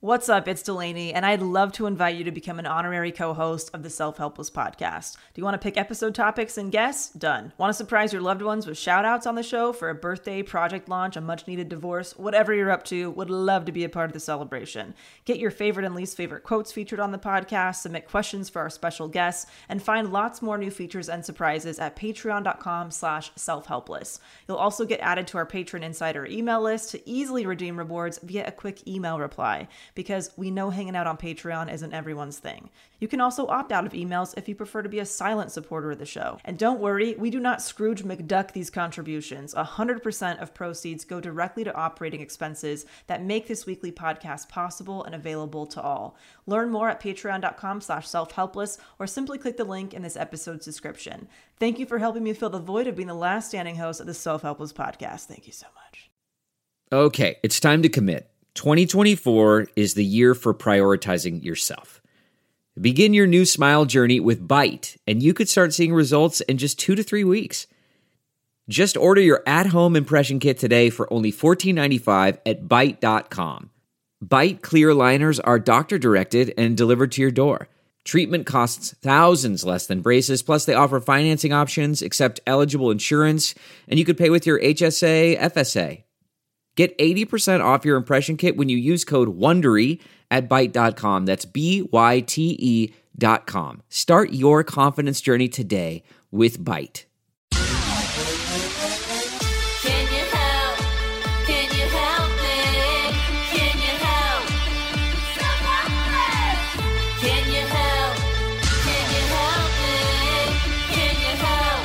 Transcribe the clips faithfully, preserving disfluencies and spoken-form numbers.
What's up? It's Delaney, and I'd love to invite you to become an honorary co-host of the Self-Helpless podcast. Do you want to pick episode topics and guests? Done. Want to surprise your loved ones with shout-outs on the show for a birthday, project launch, a much-needed divorce? Whatever you're up to, would love to be a part of the celebration. Get your favorite and least favorite quotes featured on the podcast, submit questions for our special guests, and find lots more new features and surprises at patreon.com slash self-helpless. You'll also get added to our Patron Insider email list to easily redeem rewards via a quick email reply, because we know hanging out on Patreon isn't everyone's thing. You can also opt out of emails if you prefer to be a silent supporter of the show. And don't worry, we do not Scrooge McDuck these contributions. one hundred percent of proceeds go directly to operating expenses that make this weekly podcast possible and available to all. Learn more at patreon.com slash self-helpless or simply click the link in this episode's description. Thank you for helping me fill the void of being the last standing host of the Self-Helpless podcast. Thank you so much. Okay, it's time to commit. twenty twenty-four is the year for prioritizing yourself. Begin your new smile journey with Byte, and you could start seeing results in just two to three weeks. Just order your at-home impression kit today for only fourteen ninety-five at byte dot com. Byte clear liners are doctor-directed and delivered to your door. Treatment costs thousands less than braces, plus they offer financing options, accept eligible insurance, and you could pay with your H S A, F S A. Get eighty percent off your impression kit when you use code WONDERY at byte dot com. That's B Y T E dot com. Start your confidence journey today with Byte. Can you help? Can you help me? Can you help? Can you help? Can you help me? Can you help?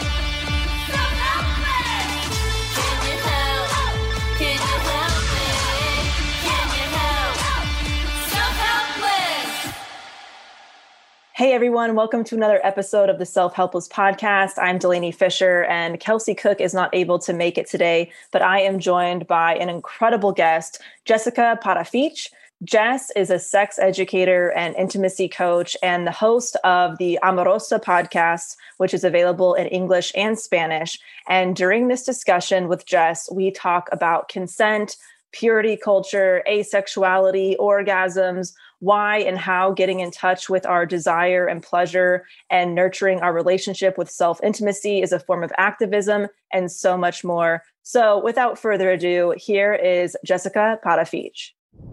Can you help? Can you help me? Can you help? Self-helpless. Hey everyone, welcome to another episode of the Self-Helpless podcast. I'm Delaney Fisher, and Kelsey Cook is not able to make it today, but I am joined by an incredible guest, Jessica Parafiche. Jess is a sex educator and intimacy coach and the host of the Amorosa podcast, which is available in English and Spanish. And during this discussion with Jess, we talk about consent, purity culture, asexuality, orgasms, why and how getting in touch with our desire and pleasure and nurturing our relationship with self-intimacy is a form of activism, and so much more. So without further ado, here is Jessica Parafiche.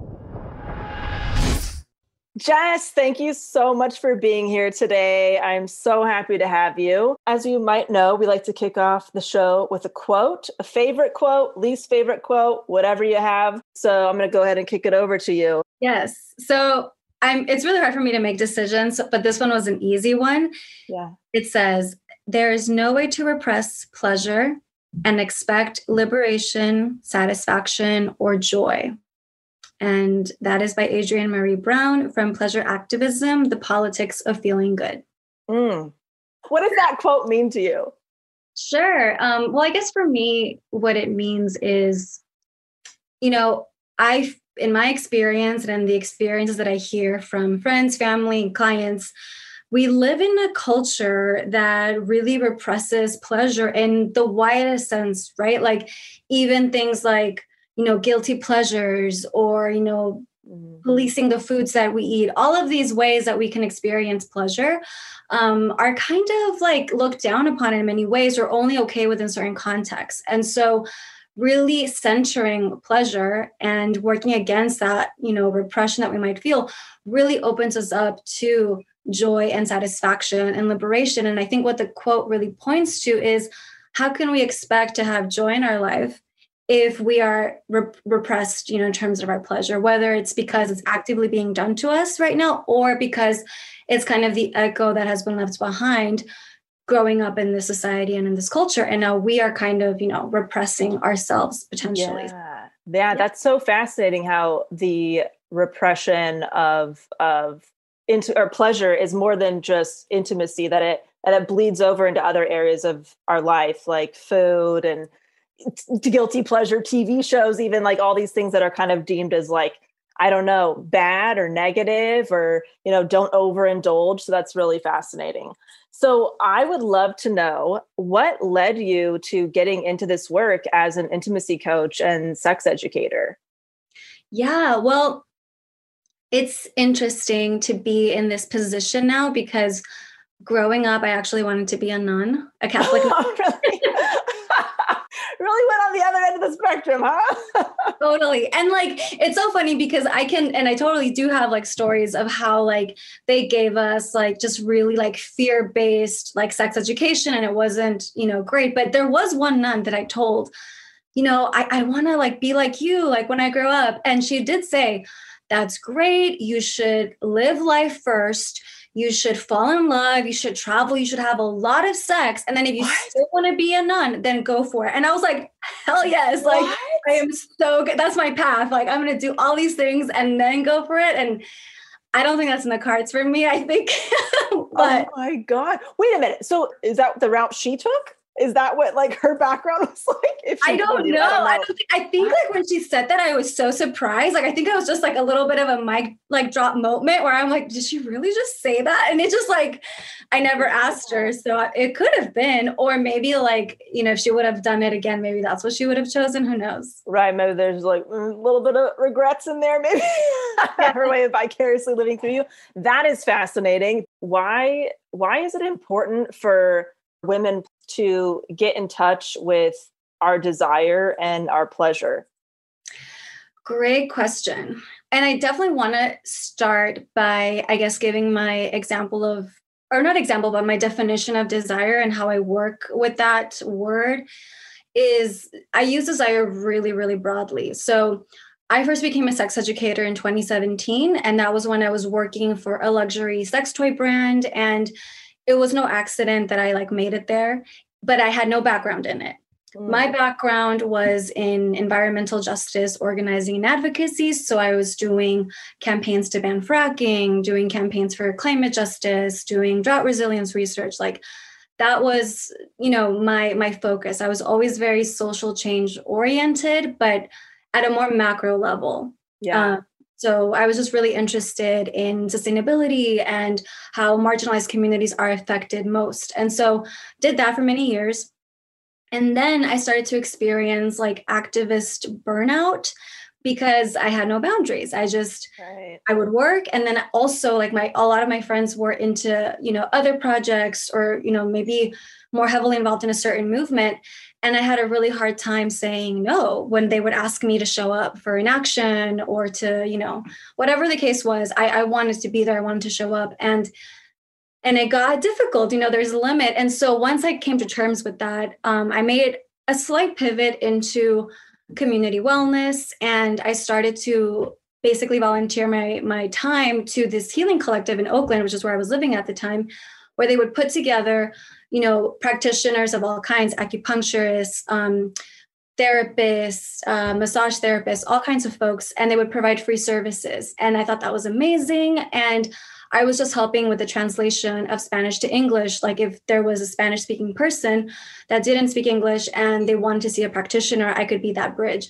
Jess, thank you so much for being here today. I'm so happy to have you. As you might know, we like to kick off the show with a quote, a favorite quote, least favorite quote, whatever you have. So I'm going to go ahead and kick it over to you. Yes. So I'm, it's really hard for me to make decisions, but this one was an easy one. Yeah. It says, there is no way to repress pleasure and expect liberation, satisfaction, or joy. And that is by Adrienne Maree Brown from Pleasure Activism, The Politics of Feeling Good. Mm. What does that quote mean to you? Sure. Um, well, I guess for me, what it means is, you know, I, in my experience and in the experiences that I hear from friends, family, clients, we live in a culture that really represses pleasure in the widest sense, right? Like even things like, you know, guilty pleasures or, you know, policing the foods that we eat, all of these ways that we can experience pleasure um, are kind of like looked down upon in many ways or only okay within certain contexts. And so really centering pleasure and working against that, you know, repression that we might feel really opens us up to joy and satisfaction and liberation. And I think what the quote really points to is how can we expect to have joy in our life if we are re- repressed, you know, in terms of our pleasure, whether it's because it's actively being done to us right now, or because it's kind of the echo that has been left behind growing up in this society and in this culture. And now we are kind of, you know, repressing ourselves potentially. Yeah, yeah, that's so fascinating how the repression of, of into or pleasure is more than just intimacy, that it, that it bleeds over into other areas of our life, like food and guilty pleasure T V shows, even like all these things that are kind of deemed as like, I don't know, bad or negative or, you know, don't overindulge. So that's really fascinating. So I would love to know what led you to getting into this work as an intimacy coach and sex educator. Yeah, well, It's interesting to be in this position now because growing up, I actually wanted to be a nun, a Catholic nun. Oh, really? Really went on the other end of the spectrum, huh? Totally. And like, it's so funny because I can, and I totally do have like stories of how like they gave us like just really like fear-based like sex education and it wasn't, you know, great. But there was one nun that I told, you know, I, I want to like be like you, like when I grow up. And she did say, that's great. You should live life first. You should fall in love. You should travel. You should have a lot of sex. And then if you What? still want to be a nun, then go for it. And I was like, hell yes. Like, What? I am so good. That's my path. Like, I'm going to do all these things and then go for it. And I don't think that's in the cards for me, I think. But oh my God. Wait a minute. So is that the route she took? Is that what like her background was like? If she I don't told you? know. I don't know. I don't think, I think like when she said that, I was so surprised. Like, I think I was just like a little bit of a mic like drop moment where I'm like, did she really just say that? And it just like, I never asked her. So it could have been, or maybe like, you know, if she would have done it again, maybe that's what she would have chosen. Who knows? Right. Maybe there's like a little bit of regrets in there, maybe her way of vicariously living through you. That is fascinating. Why, why is it important for women to get in touch with our desire and our pleasure? Great question. And I definitely want to start by, I guess, giving my example of, or not example, but my definition of desire and how I work with that word is I use desire really, really broadly. So I first became a sex educator in twenty seventeen, and that was when I was working for a luxury sex toy brand. And it was no accident that I like made it there, but I had no background in it. Mm. My background was in environmental justice, organizing and advocacy. So I was doing campaigns to ban fracking, doing campaigns for climate justice, doing drought resilience research. Like that was, you know, my, my focus. I was always very social change oriented, but at a more macro level. Yeah. Uh, So I was just really interested in sustainability and how marginalized communities are affected most. And so did that for many years. And then I started to experience like activist burnout because I had no boundaries. I just, right. I would work. And then also like my, a lot of my friends were into, you know, other projects or, you know, maybe more heavily involved in a certain movement. And I had a really hard time saying no when they would ask me to show up for an action or to, you know, whatever the case was, I, I wanted to be there. I wanted to show up. And, and it got difficult, you know, there's a limit. And so once I came to terms with that, um, I made a slight pivot into community wellness. And I started to basically volunteer my, my time to this healing collective in Oakland, which is where I was living at the time, where they would put together, you know, practitioners of all kinds, acupuncturists, um, therapists, uh, massage therapists, all kinds of folks, and they would provide free services. And I thought that was amazing. And I was just helping with the translation of Spanish to English. Like if there was a Spanish speaking person that didn't speak English and they wanted to see a practitioner, I could be that bridge.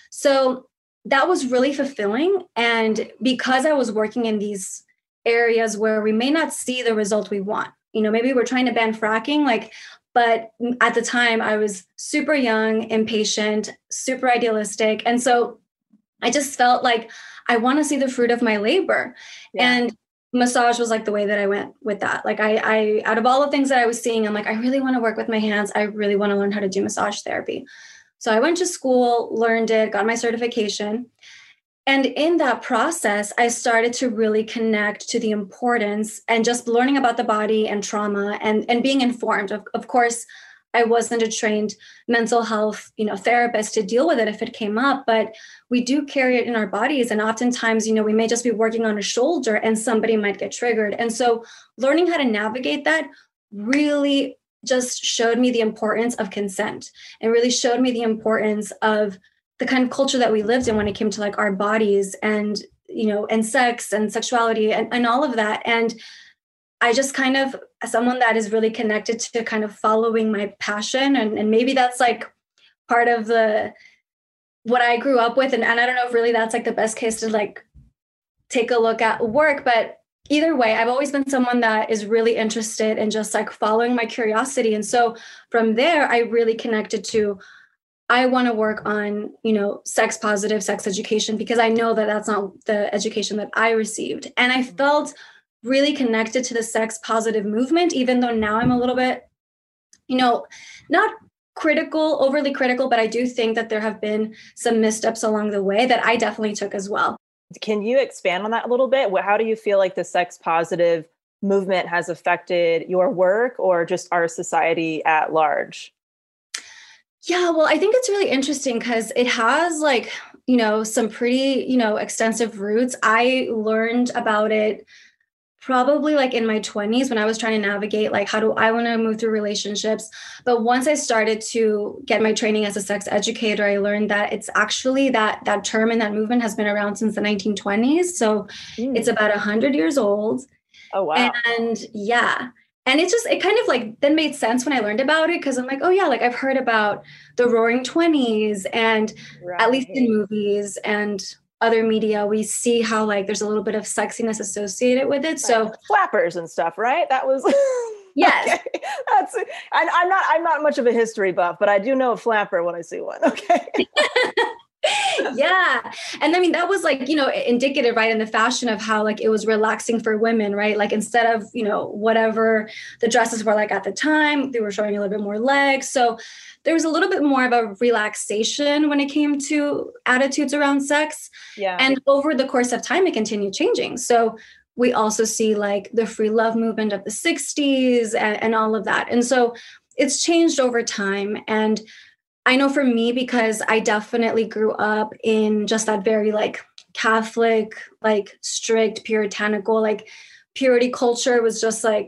So that was really fulfilling. And because I was working in these areas where we may not see the result we want, you know, maybe we're trying to ban fracking, like, but at the time I was super young, impatient, super idealistic. And so I just felt like I want to see the fruit of my labor. Yeah. And massage was like the way that I went with that. Like I, I, out of all the things that I was seeing, I'm like, I really want to work with my hands. I really want to learn how to do massage therapy. So I went to school, learned it, got my certification. And in that process, I started to really connect to the importance and just learning about the body and trauma and, and being informed. Of, of course, I wasn't a trained mental health, you know, therapist to deal with it if it came up, but we do carry it in our bodies. And oftentimes, you know, we may just be working on a shoulder and somebody might get triggered. And so learning how to navigate that really just showed me the importance of consent and really showed me the importance of the kind of culture that we lived in when it came to like our bodies and, you know, and sex and sexuality and, and all of that. And I just kind of, as someone that is really connected to kind of following my passion. And, and maybe that's like part of the, what I grew up with. And, and I don't know if really that's like the best case to like take a look at work, but either way, I've always been someone that is really interested in just like following my curiosity. And so from there, I really connected to I want to work on, you know, sex positive sex education because I know that that's not the education that I received. And I felt really connected to the sex positive movement, even though now I'm a little bit, you know, not critical, overly critical, but I do think that there have been some missteps along the way that I definitely took as well. Can you expand on that a little bit? How do you feel like the sex positive movement has affected your work or just our society at large? Yeah, well, I think it's really interesting because it has like, you know, some pretty, you know, extensive roots. I learned about it probably like in my twenties when I was trying to navigate, like, how do I want to move through relationships? But once I started to get my training as a sex educator, I learned that it's actually that that term and that movement has been around since the nineteen twenties. So mm. it's about one hundred years old. Oh, wow. And yeah. And it just, it kind of like then made sense when I learned about it because I'm like, oh yeah, like I've heard about the Roaring Twenties and right. at least in movies and other media, we see how like there's a little bit of sexiness associated with it. So like flappers and stuff, right? That was yes. Okay. That's I, I'm not I'm not much of a history buff, but I do know a flapper when I see one. Okay. Yeah. And I mean, that was like, you know, indicative, right, in the fashion of how like it was relaxing for women, right? Like instead of, you know, whatever the dresses were like at the time, they were showing a little bit more legs. So there was a little bit more of a relaxation when it came to attitudes around sex. Yeah. And over the course of time, it continued changing. So we also see like the free love movement of the sixties and, and all of that. And so it's changed over time. And I know for me, because I definitely grew up in just that very like Catholic, like strict, puritanical, like purity culture was just like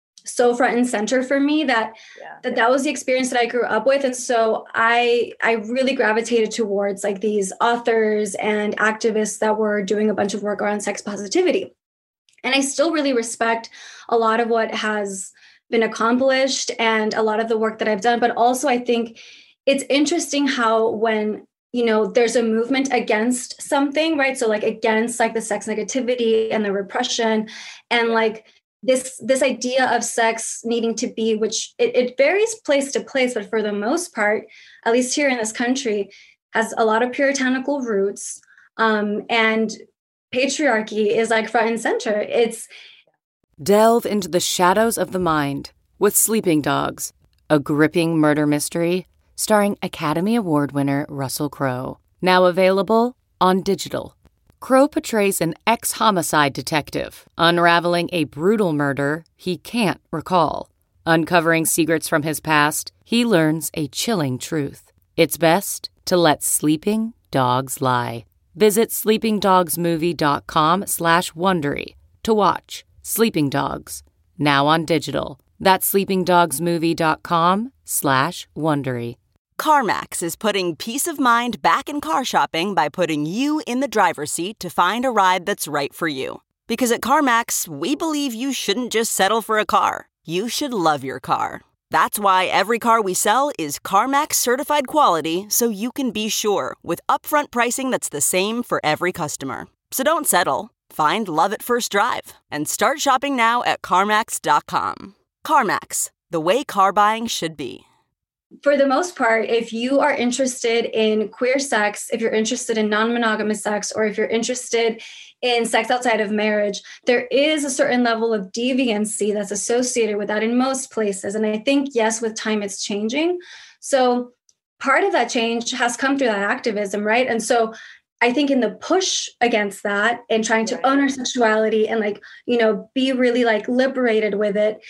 so front and center for me that, yeah. that that was the experience that I grew up with. And so I, I really gravitated towards like these authors and activists that were doing a bunch of work around sex positivity. And I still really respect a lot of what has been accomplished and a lot of the work that I've done. But also I think it's interesting how when, you know, there's a movement against something, right? So like against like the sex negativity and the repression and like this, this idea of sex needing to be, which it, it varies place to place, but for the most part, at least here in this country, has a lot of puritanical roots. Um, and patriarchy is like front and center. It's delve into the shadows of the mind with Sleeping Dogs, a gripping murder mystery starring Academy Award winner Russell Crowe. Now available on digital. Crowe portrays an ex-homicide detective unraveling a brutal murder he can't recall. Uncovering secrets from his past, he learns a chilling truth. It's best to let sleeping dogs lie. Visit sleepingdogsmovie.com slash Wondery to watch Sleeping Dogs, now on digital. That's sleepingdogsmovie.com slash Wondery. CarMax is putting peace of mind back in car shopping by putting you in the driver's seat to find a ride that's right for you. Because at CarMax, we believe you shouldn't just settle for a car. You should love your car. That's why every car we sell is CarMax certified quality, so you can be sure with upfront pricing that's the same for every customer. So don't settle. Find love at first drive and start shopping now at CarMax dot com. CarMax, the way car buying should be. For the most part, if you are interested in queer sex, if you're interested in non-monogamous sex, or if you're interested in sex outside of marriage, there is a certain level of deviancy that's associated with that in most places. And I think, yes, with time, it's changing. So part of that change has come through that activism, right? And so I think in the push against that and trying to own our sexuality and like, you know, be really like liberated with it,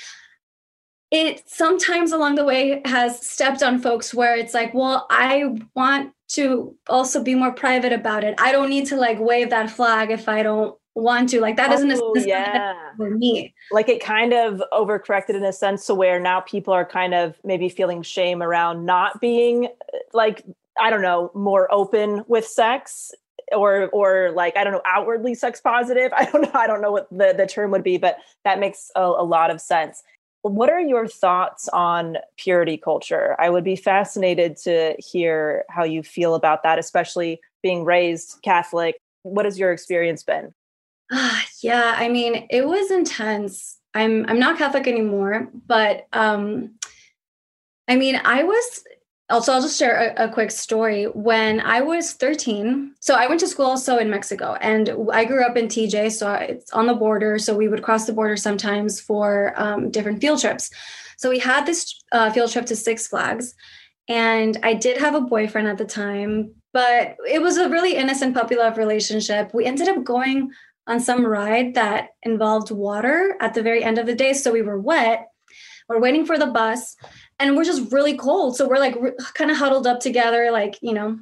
it sometimes along the way has stepped on folks where it's like, well, I want to also be more private about it. I don't need to like wave that flag if I don't want to. Like that oh, isn't necessarily yeah. for me. Like it kind of overcorrected in a sense to where now people are kind of maybe feeling shame around not being like, I don't know, more open with sex or, or like, I don't know, outwardly sex positive. I don't know. I don't know what the, the term would be, but that makes a, a lot of sense. What are your thoughts on purity culture? I would be fascinated to hear how you feel about that, especially being raised Catholic. What has your experience been? Uh, yeah, I mean, it was intense. I'm I'm not Catholic anymore, but um, I mean, I was Also, I'll just share a, a quick story. When I was thirteen, so I went to school also in Mexico, and I grew up in T J, so it's on the border. So we would cross the border sometimes for um, different field trips. So we had this uh, field trip to Six Flags, and I did have a boyfriend at the time, but it was a really innocent puppy love relationship. We ended up going on some ride that involved water at the very end of the day. So we were wet. We're waiting for the bus and we're just really cold. So we're like re- kind of huddled up together. Like, you know,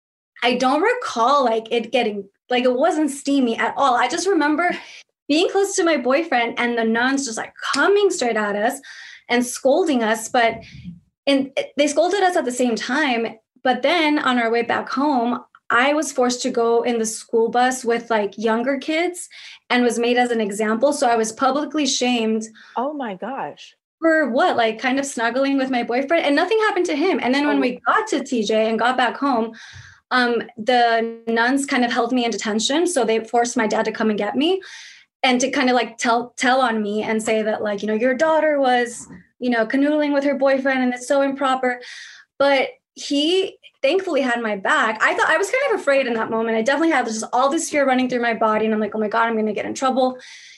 I don't recall like it getting, like it wasn't steamy at all. I just remember being close to my boyfriend and the nuns just like coming straight at us and scolding us. But in, they scolded us at the same time. But then on our way back home, I was forced to go in the school bus with like younger kids and was made as an example. So I was publicly shamed. Oh my gosh. For what? Like kind of snuggling with my boyfriend, and nothing happened to him. And then when we got to T J and got back home, um, the nuns kind of held me in detention. So they forced my dad to come and get me and to kind of like tell, tell on me and say that like, you know, your daughter was, you know, canoodling with her boyfriend and it's so improper. But he thankfully had my back. I thought I was kind of afraid in that moment. I definitely had just all this fear running through my body. And I'm like, oh my God, I'm going to get in trouble.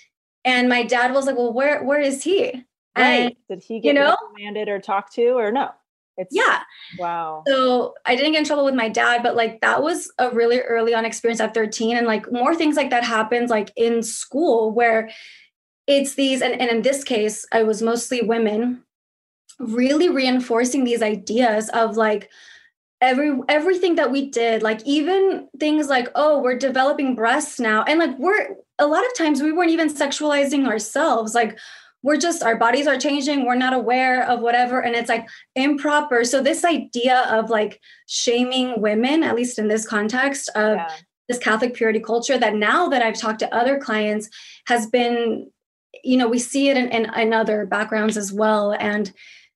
And my dad was like, well, where, where is he? Right. And, did he get you know, reprimanded or talked to or no? It's yeah. Wow. So I didn't get in trouble with my dad, but like that was a really early on experience at thirteen. And like more things like that happens like in school where it's these, and, and in this case, I was mostly women really reinforcing these ideas of like every everything that we did, like even things like, oh, we're developing breasts now. And like we're a lot of times we weren't even sexualizing ourselves. Like we're just, our bodies are changing. We're not aware of whatever. And it's like improper. So this idea of like shaming women, at least in this context of Yeah. this Catholic purity culture, that now that I've talked to other clients has been, you know, we see it in, in, in other backgrounds as well. And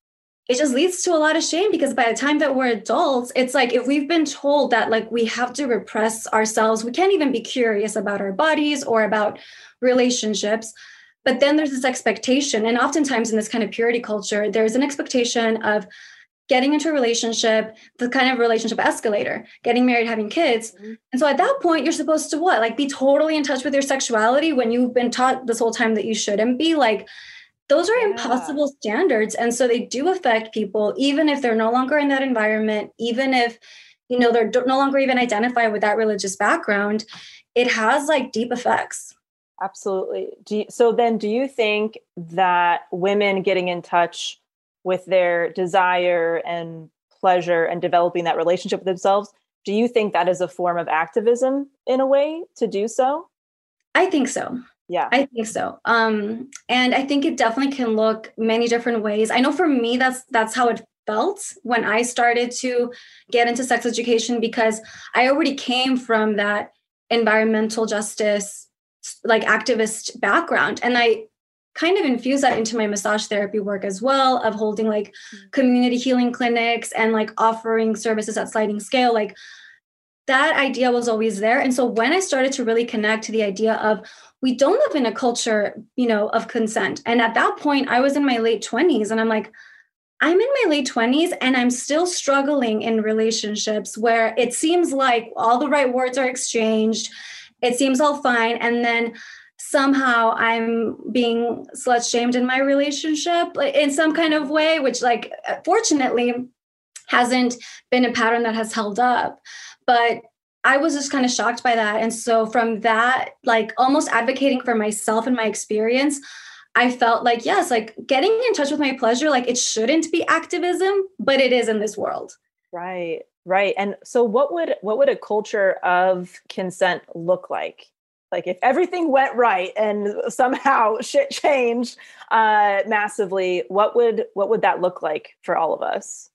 it just leads to a lot of shame because by the time that we're adults, it's like if we've been told that like we have to repress ourselves, we can't even be curious about our bodies or about relationships. But then there's this expectation. And oftentimes in this kind of purity culture, there's an expectation of getting into a relationship, the kind of relationship escalator, getting married, having kids. Mm-hmm. And so at that point, you're supposed to what? Like be totally in touch with your sexuality when you've been taught this whole time that you shouldn't be. Like those are yeah. impossible standards. And so they do affect people, even if they're no longer in that environment, even if, you know, they're no longer even identify with that religious background. It has like deep effects. Absolutely. Do you, so then do you think that women getting in touch with their desire and pleasure and developing that relationship with themselves, do you think that is a form of activism in a way to do so? I think so. Yeah, I think so. Um, and I think it definitely can look many different ways. I know for me, that's that's how it felt when I started to get into sex education, because I already came from that environmental justice like activist background. And I kind of infused that into my massage therapy work as well, of holding like community healing clinics and like offering services at sliding scale. Like that idea was always there. And so when I started to really connect to the idea of we don't live in a culture, you know, of consent. And at that point, I was in my late twenties and I'm like, I'm in my late twenties and I'm still struggling in relationships where it seems like all the right words are exchanged. It seems all fine. And then somehow I'm being slut shamed in my relationship in some kind of way, which like, fortunately hasn't been a pattern that has held up. But I was just kind of shocked by that. And so from that, like almost advocating for myself and my experience, I felt like, yes, like getting in touch with my pleasure, like it shouldn't be activism, but it is in this world. Right. Right. And so what would what would a culture of consent look like? Like if everything went right and somehow shit changed uh, massively, what would what would that look like for all of us?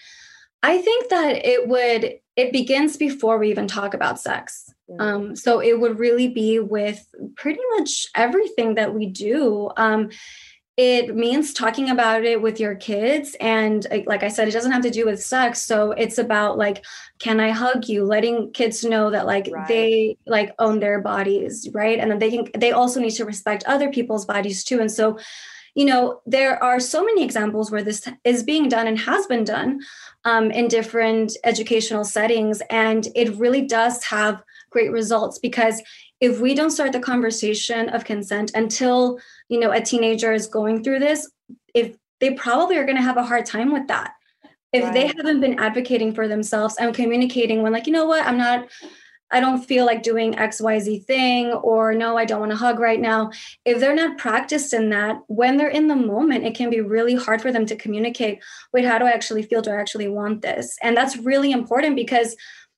I think that it would, it begins before we even talk about sex. Mm-hmm. Um, so it would really be with pretty much everything that we do. Um, It means talking about it with your kids. And like I said, it doesn't have to do with sex. So it's about like, can I hug you? Letting kids know that like right. they like own their bodies, right? And then they can, they also need to respect other people's bodies too. And so you know, there are so many examples where this is being done and has been done um, in different educational settings. And it really does have great results, because if we don't start the conversation of consent until, you know, a teenager is going through this, if they probably are going to have a hard time with that. If Right. they haven't been advocating for themselves and communicating when, like, you know what, I'm not, I don't feel like doing X Y Z thing, or no, I don't want to hug right now. If they're not practiced in that, when they're in the moment, it can be really hard for them to communicate, wait, how do I actually feel? Do I actually want this? And that's really important, because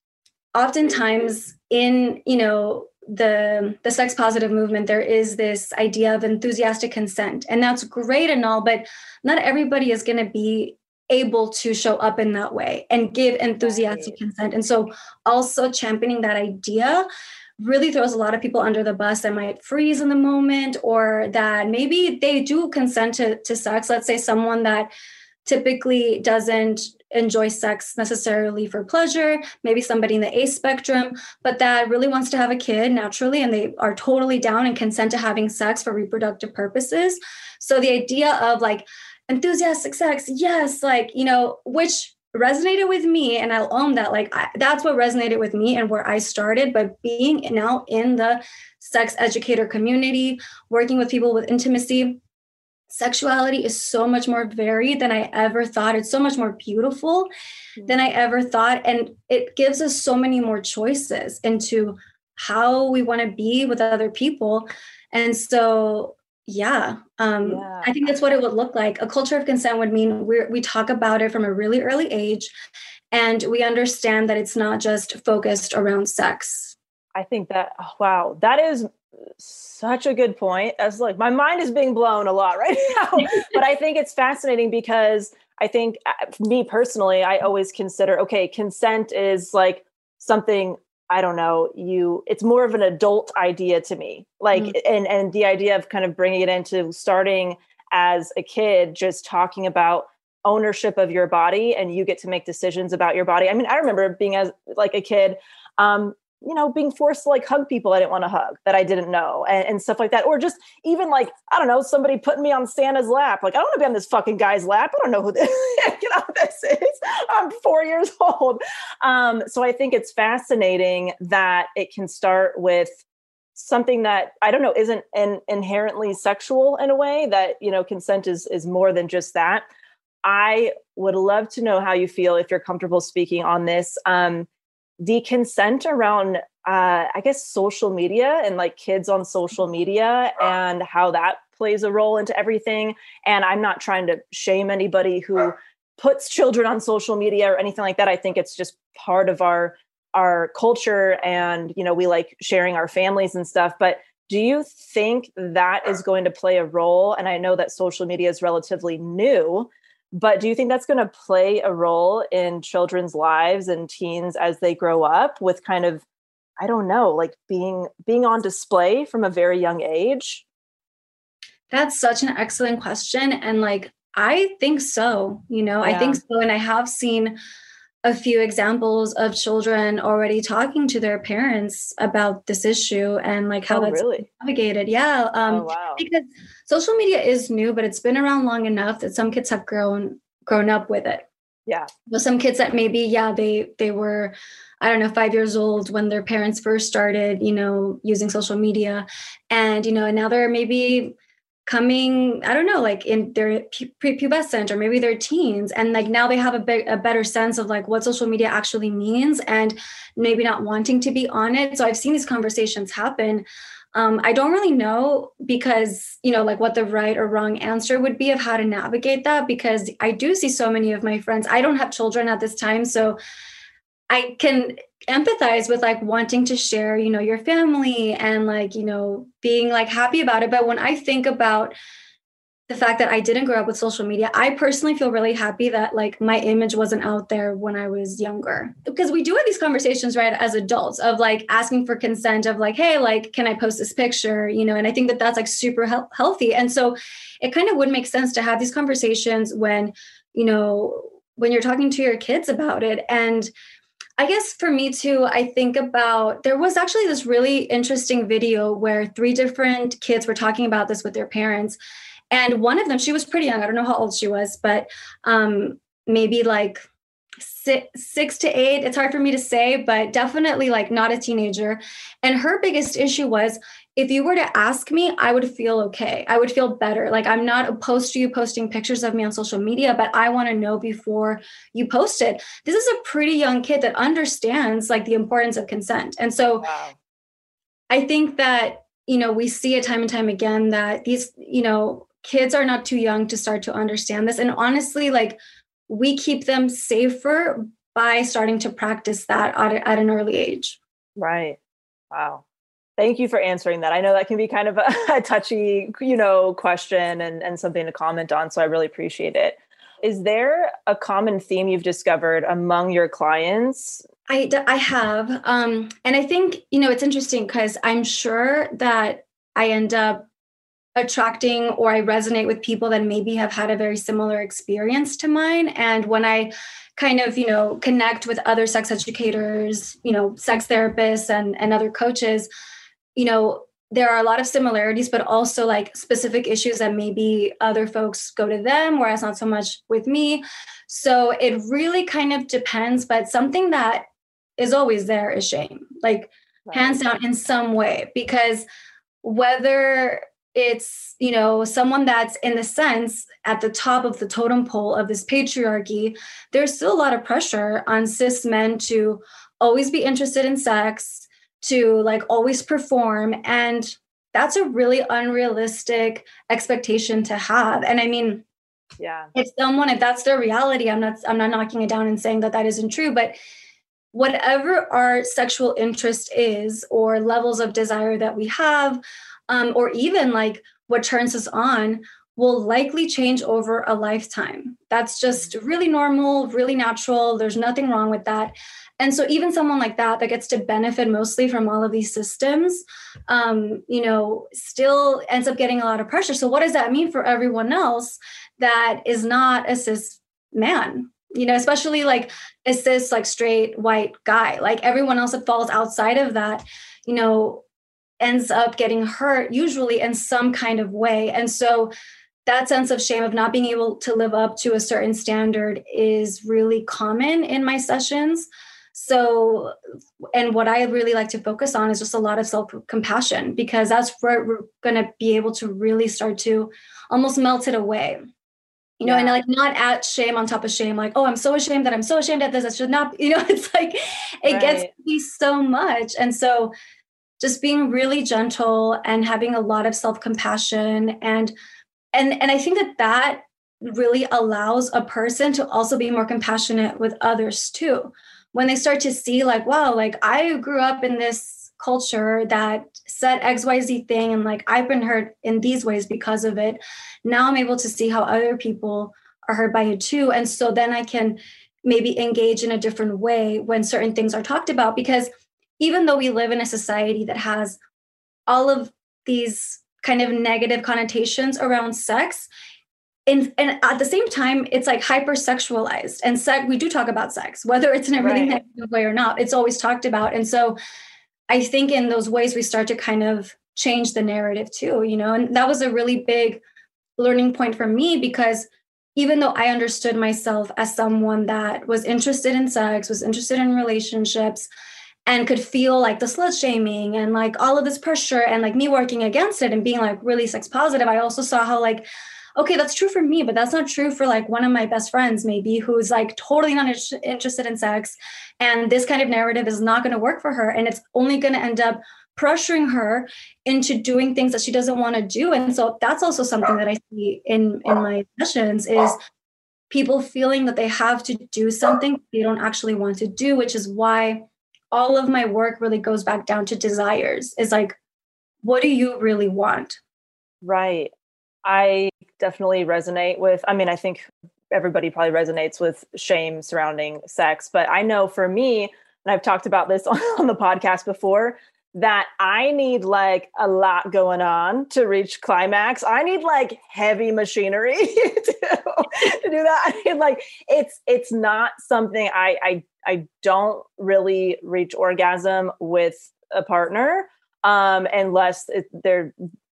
oftentimes in, you know, the the sex positive movement, there is this idea of enthusiastic consent, and that's great and all, but not everybody is going to be able to show up in that way and give enthusiastic Right. consent. And so also championing that idea really throws a lot of people under the bus that might freeze in the moment, or that maybe they do consent to, to sex. Let's say someone that typically doesn't enjoy sex necessarily for pleasure, maybe somebody in the A spectrum, but that really wants to have a kid naturally, and they are totally down and consent to having sex for reproductive purposes. So the idea of like enthusiastic sex, yes, like, you know, which resonated with me, and I'll own that, like, I, that's what resonated with me and where I started. But being now in the sex educator community, working with people with intimacy, sexuality is so much more varied than I ever thought. It's so much more beautiful than I ever thought. And it gives us so many more choices into how we want to be with other people. And so, yeah, um, Yeah. I think that's what it would look like. A culture of consent would mean we we talk about it from a really early age, and we understand that it's not just focused around sex. I think that, oh, wow, that is such a good point. As like, my mind is being blown a lot right now, but I think it's fascinating, because I think uh, for me personally, I always consider, okay, consent is like something, I don't know, you, it's more of an adult idea to me. Like, Mm. and, and the idea of kind of bringing it into starting as a kid, just talking about ownership of your body, and you get to make decisions about your body. I mean, I remember being as like a kid, um, you know, being forced to like hug people I didn't want to hug, that I didn't know, and, and stuff like that. Or just even like, I don't know, somebody putting me on Santa's lap. Like, I don't want to be on this fucking guy's lap. I don't know who this, you know, this is. I'm four years old. Um, so I think it's fascinating that it can start with something that, I don't know, isn't an inherently sexual in a way, that, you know, consent is, is more than just that. I would love to know how you feel, if you're comfortable speaking on this. Um, the consent around, uh, I guess, social media and like kids on social media, and how that plays a role into everything. And I'm not trying to shame anybody who puts children on social media or anything like that. I think it's just part of our, our culture, and, you know, we like sharing our families and stuff. But do you think that is going to play a role? And I know that social media is relatively new, but do you think that's going to play a role in children's lives and teens as they grow up, with kind of, I don't know, like being being on display from a very young age? That's such an excellent question. And like, I think so, you know, I Yeah. think so. And I have seen a few examples of children already talking to their parents about this issue and like how Oh, that's really? navigated. Yeah. Um, Oh, wow. Because social media is new, but it's been around long enough that some kids have grown grown up with it. Yeah. But some kids that maybe, yeah, they they were, I don't know, five years old when their parents first started, you know, using social media. And, you know, and now they're maybe coming, I don't know, like in their pu- prepubescent, or maybe they're teens. And like now they have a, bit, a better sense of like what social media actually means, and maybe not wanting to be on it. So I've seen these conversations happen. Um, I don't really know, because, you know, like what the right or wrong answer would be of how to navigate that, because I do see so many of my friends. I don't have children at this time, so I can empathize with like wanting to share, you know, your family and like, you know, being like happy about it. But when I think about the fact that I didn't grow up with social media, I personally feel really happy that like my image wasn't out there when I was younger, because we do have these conversations, right, as adults, of like asking for consent, of like, hey, like, can I post this picture, you know? And I think that that's like super he- healthy. And so it kind of would make sense to have these conversations when, you know, when you're talking to your kids about it. And I guess for me too, I think about, there was actually this really interesting video where three different kids were talking about this with their parents. And one of them, she was pretty young. I don't know how old she was, but um, maybe like six, six to eight. It's hard for me to say, but definitely like not a teenager. And her biggest issue was, if you were to ask me, I would feel okay. I would feel better. Like, I'm not opposed to you posting pictures of me on social media, but I want to know before you post it. This is a pretty young kid that understands like the importance of consent. And so wow. I think that, you know, we see it time and time again that these, you know, kids are not too young to start to understand this. And honestly, like, we keep them safer by starting to practice that at, at an early age. Right. Wow. Thank you for answering that. I know that can be kind of a, a touchy, you know, question and, and something to comment on. So I really appreciate it. Is there a common theme you've discovered among your clients? I, I have. Um, and I think, you know, it's interesting because I'm sure that I end up attracting or I resonate with people that maybe have had a very similar experience to mine. And when I kind of, you know, connect with other sex educators, you know, sex therapists and, and other coaches, you know, there are a lot of similarities, but also like specific issues that maybe other folks go to them, whereas not so much with me. So it really kind of depends, but something that is always there is shame, like right. hands down in some way, because whether it's, you know, someone that's in the sense at the top of the totem pole of this patriarchy, there's still a lot of pressure on cis men to always be interested in sex, to like always perform. And that's a really unrealistic expectation to have. And I mean, yeah, if someone, if that's their reality, I'm not, I'm not knocking it down and saying that that isn't true, but whatever our sexual interest is, or levels of desire that we have, um, or even like what turns us on, will likely change over a lifetime. That's just really normal, really natural. There's nothing wrong with that. And so even someone like that, that gets to benefit mostly from all of these systems, um, you know, still ends up getting a lot of pressure. So what does that mean for everyone else that is not a cis man? You know, especially like a cis, like straight white guy, like everyone else that falls outside of that, you know, ends up getting hurt usually in some kind of way. And so that sense of shame of not being able to live up to a certain standard is really common in my sessions. So, and what I really like to focus on is just a lot of self-compassion, because that's where we're going to be able to really start to almost melt it away. You know, yeah. and like not add shame on top of shame, like, oh, I'm so ashamed that I'm so ashamed at this. I should not, you know, it's like, it right. gets to be so much. And so just being really gentle and having a lot of self-compassion. And, and, and I think that that really allows a person to also be more compassionate with others too. When they start to see like, wow, like I grew up in this culture that said X Y Z thing, and like I've been hurt in these ways because of it. Now I'm able to see how other people are hurt by it too. And so then I can maybe engage in a different way when certain things are talked about, because even though we live in a society that has all of these kind of negative connotations around sex, In, and at the same time, it's like hypersexualized, and sex, we do talk about sex, whether it's in a really right. negative way or not, it's always talked about. And so I think in those ways, we start to kind of change the narrative too, you know, and that was a really big learning point for me, because even though I understood myself as someone that was interested in sex, was interested in relationships, and could feel like the slut shaming and like all of this pressure and like me working against it and being like really sex positive, I also saw how like, okay, that's true for me, but that's not true for like one of my best friends, maybe, who's like totally not interested in sex. And this kind of narrative is not going to work for her. And it's only going to end up pressuring her into doing things that she doesn't want to do. And so that's also something that I see in, in my sessions, is people feeling that they have to do something they don't actually want to do, which is why all of my work really goes back down to desires. Is like, what do you really want? Right. I definitely resonate with, I mean, I think everybody probably resonates with shame surrounding sex, but I know for me, and I've talked about this on, on the podcast before, that I need like a lot going on to reach climax. I need like heavy machinery to, to do that. I mean, like it's, it's not something I, I, I don't really reach orgasm with a partner, um, unless it, they're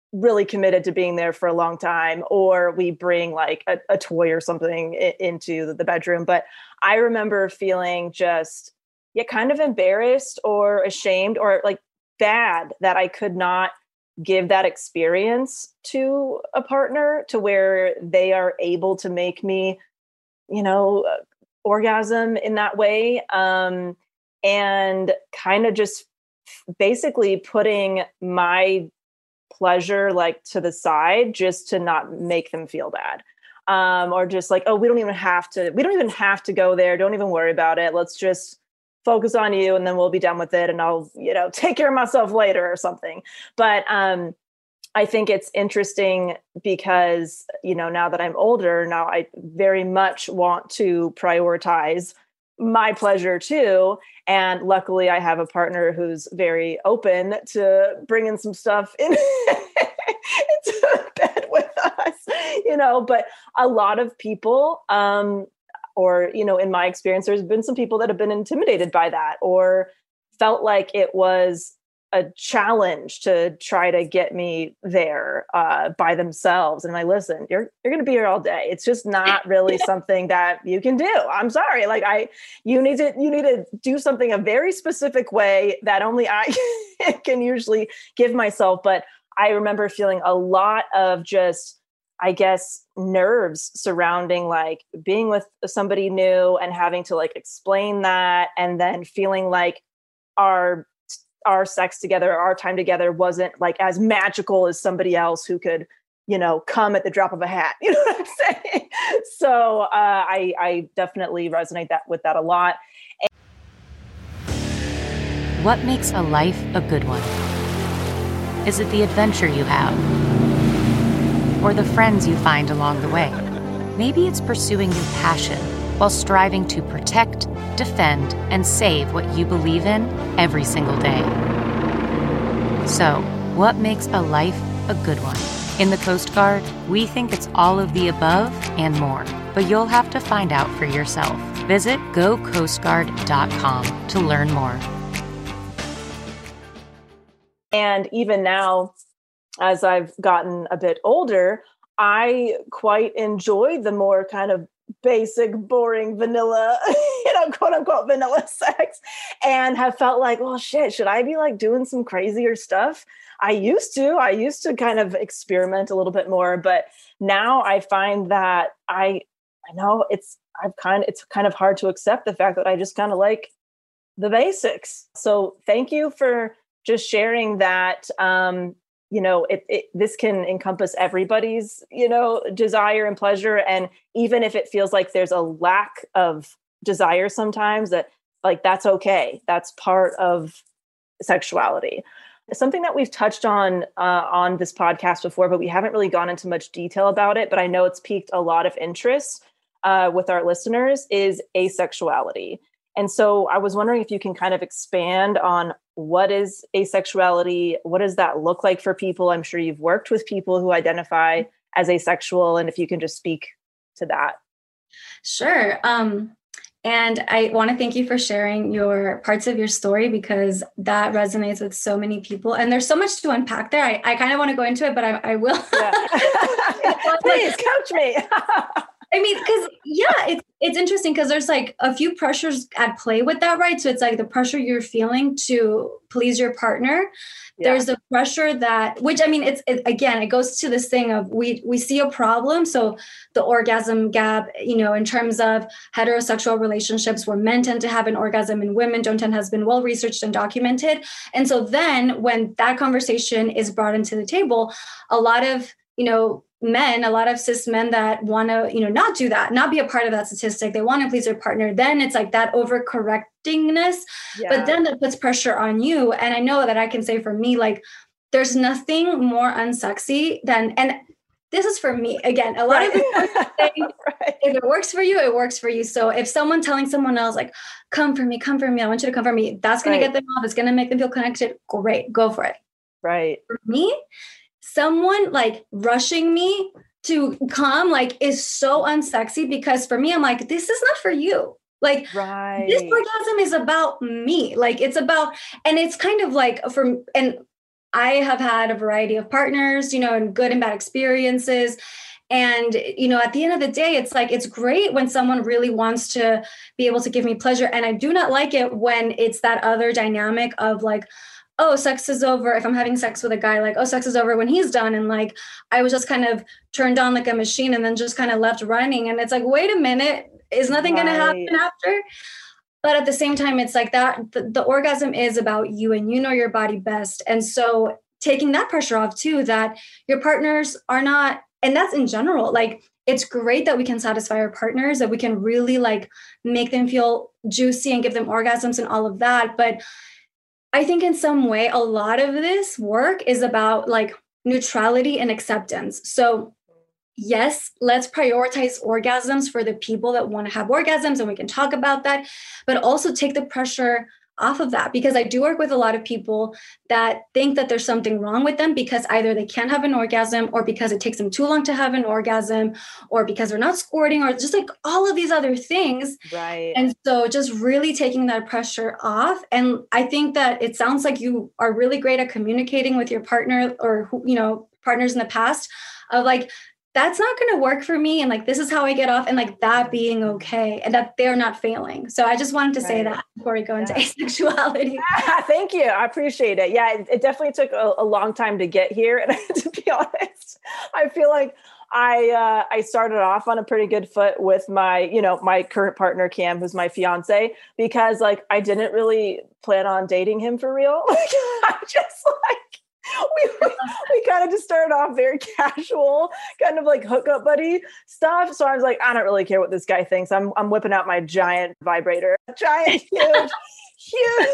really committed to being there for a long time, or we bring like a, a toy or something I- into the bedroom. But I remember feeling just, yeah, kind of embarrassed or ashamed or like bad that I could not give that experience to a partner to where they are able to make me, you know, orgasm in that way. Um, and kind of just basically putting my pleasure like to the side just to not make them feel bad. Um, or just like, oh, we don't even have to, we don't even have to go there. Don't even worry about it. Let's just focus on you and then we'll be done with it. And I'll, you know, take care of myself later or something. But, um, I think it's interesting because, you know, now that I'm older, now I very much want to prioritize my pleasure too. And luckily I have a partner who's very open to bringing some stuff in into bed with us, you know, but a lot of people, um, or, you know, in my experience, there's been some people that have been intimidated by that or felt like it was a challenge to try to get me there uh, by themselves. And I'm like, listen, you're, you're going to be here all day. It's just not really something that you can do. I'm sorry. Like I, you need to, you need to do something a very specific way that only I can usually give myself. But I remember feeling a lot of just, I guess, nerves surrounding like being with somebody new and having to like explain that. And then feeling like our our sex together, our time together wasn't like as magical as somebody else who could, you know, come at the drop of a hat. You know what I'm saying? So uh, I, I definitely resonate that with that a lot. What makes a life a good one? Is it the adventure you have? Or the friends you find along the way? Maybe it's pursuing your passion while striving to protect, defend, and save what you believe in every single day. So, what makes a life a good one? In the Coast Guard, we think it's all of the above and more, but you'll have to find out for yourself. Visit go coast guard dot com to learn more. And even now, as I've gotten a bit older, I quite enjoy the more kind of basic, boring, vanilla, you know, quote unquote, vanilla sex, and have felt like, well, shit, should I be like doing some crazier stuff? I used to, I used to kind of experiment a little bit more, but now I find that I, I know it's, I've kind of, it's kind of hard to accept the fact that I just kind of like the basics. So thank you for just sharing that. Um, you know, it, it, this can encompass everybody's, you know, desire and pleasure. And even if it feels like there's a lack of desire sometimes, that like, that's okay. That's part of sexuality. Something that we've touched on uh, on this podcast before, but we haven't really gone into much detail about it, but I know it's piqued a lot of interest uh, with our listeners, is asexuality. And so I was wondering if you can kind of expand on what is asexuality? What does that look like for people? I'm sure you've worked with people who identify as asexual, and if you can just speak to that. Sure. Um, and I want to thank you for sharing your parts of your story, because that resonates with so many people. And there's so much to unpack there. I, I kind of want to go into it, but I, I will. Yeah. Please coach me. I mean, because yeah, it's it's interesting because there's like a few pressures at play with that, right? So it's like the pressure you're feeling to please your partner. Yeah. There's the pressure that, which I mean, it's it, again, it goes to this thing of we we see a problem. So the orgasm gap, you know, in terms of heterosexual relationships where men tend to have an orgasm and women don't tend, has been well researched and documented. And so then when that conversation is brought into the table, a lot of, you know, men, a lot of cis men that want to, you know, not do that, not be a part of that statistic. They want to please their partner. Then it's like that overcorrectingness, yeah. But then that puts pressure on you. And I know that I can say for me, like, there's nothing more unsexy than, and this is for me, again, a lot right. of people say, right. If it works for you, it works for you. So if someone telling someone else like, come for me, come for me, I want you to come for me, that's going right. to get them off. It's going to make them feel connected. Great. Go for it. Right. For me, someone like rushing me to come like is so unsexy, because for me, I'm like, this is not for you. Like right. This orgasm is about me. Like it's about, and it's kind of like for, and I have had a variety of partners, you know, and good and bad experiences. And, you know, at the end of the day, it's like, it's great when someone really wants to be able to give me pleasure. And I do not like it when it's that other dynamic of like, oh, sex is over. If I'm having sex with a guy, like, oh, sex is over when he's done. And like, I was just kind of turned on like a machine and then just kind of left running. And it's like, wait a minute, is nothing Right. going to happen after? But at the same time, it's like that the, the orgasm is about you and you know your body best. And so taking that pressure off too, that your partners are not, and that's in general, like, it's great that we can satisfy our partners, that we can really like make them feel juicy and give them orgasms and all of that. But I think in some way, a lot of this work is about like neutrality and acceptance. So yes, let's prioritize orgasms for the people that want to have orgasms, and we can talk about that, but also take the pressure off of that, because I do work with a lot of people that think that there's something wrong with them because either they can't have an orgasm, or because it takes them too long to have an orgasm, or because they're not squirting, or just like all of these other things. Right. And so just really taking that pressure off. And I think that it sounds like you are really great at communicating with your partner, or, who, you know, partners in the past, of like, that's not going to work for me. And like, this is how I get off, and like that being okay, and that they're not failing. So I just wanted to say Right. that before we go into Yeah. asexuality. Ah, thank you. I appreciate it. Yeah, it, it definitely took a, a long time to get here. And to be honest, I feel like I uh, I started off on a pretty good foot with my, you know, my current partner, Cam, who's my fiance, because like I didn't really plan on dating him for real. Like, I just like, we, we, we kind of just started off very casual, kind of like hookup buddy stuff. So I was like, I don't really care what this guy thinks. I'm I'm whipping out my giant vibrator, giant, huge, huge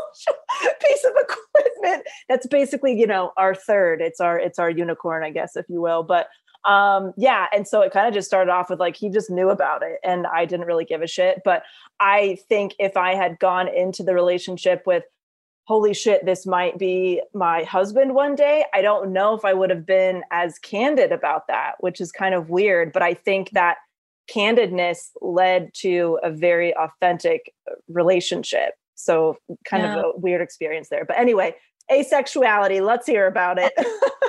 piece of equipment. That's basically, you know, our third. It's our it's our unicorn, I guess, if you will. But um, yeah, and so it kind of just started off with like he just knew about it, and I didn't really give a shit. But I think if I had gone into the relationship with, holy shit, this might be my husband one day, I don't know if I would have been as candid about that, which is kind of weird. But I think that candidness led to a very authentic relationship. So kind Yeah. of a weird experience there. But anyway, asexuality, let's hear about it.